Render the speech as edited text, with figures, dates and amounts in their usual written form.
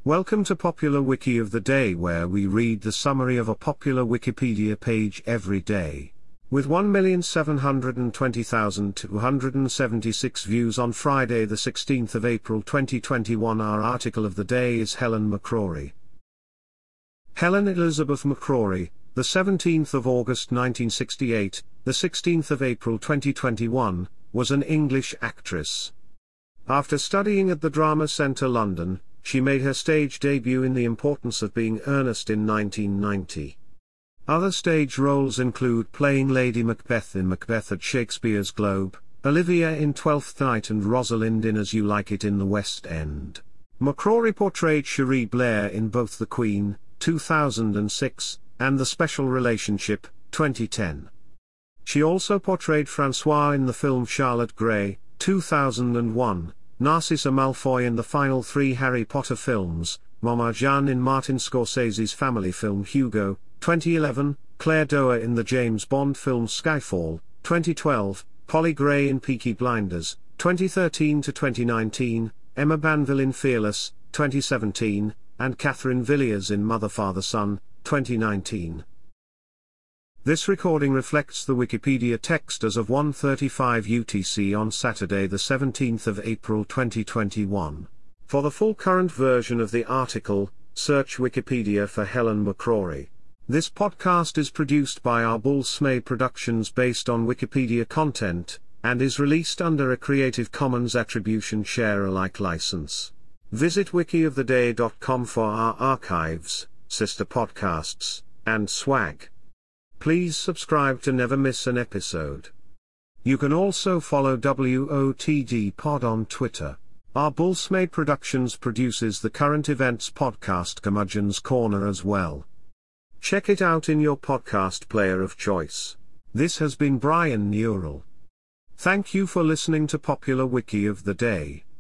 Welcome to Popular Wiki of the Day, where we read the summary of a popular Wikipedia page every day. With 1,720,276 views on Friday the 16th of April 2021, our article of the day is Helen McCrory. Helen Elizabeth McCrory, the 17th of August 1968, the 16th of April 2021, was an English actress. After studying at the Drama Centre London, she made her stage debut in The Importance of Being Earnest in 1990. Other stage roles include playing Lady Macbeth in Macbeth at Shakespeare's Globe, Olivia in Twelfth Night and Rosalind in As You Like It in the West End. McCrory portrayed Cherie Blair in both The Queen, 2006, and The Special Relationship, 2010. She also portrayed Francois in the film Charlotte Gray, 2001, Narcissa Malfoy in the final three Harry Potter films, Mama Jeanne in Martin Scorsese's family film Hugo, 2011, Claire Doer in the James Bond film Skyfall, 2012, Polly Gray in Peaky Blinders, 2013 to 2019, Emma Banville in Fearless, 2017, and Catherine Villiers in Mother Father Son, 2019. This recording reflects the Wikipedia text as of 1:35 UTC on Saturday the 17th of April 2021. For the full current version of the article, search Wikipedia for Helen McCrory. This podcast is produced by Arbul Smay Productions based on Wikipedia content, and is released under a Creative Commons Attribution Share Alike license. Visit wikioftheday.com for our archives, sister podcasts, and swag. Please subscribe to never miss an episode. You can also follow WOTD Pod on Twitter. Arbul Smay Productions produces the current events podcast Curmudgeon's Corner as well. Check it out in your podcast player of choice. This has been Brian Neural. Thank you for listening to Popular Wiki of the Day.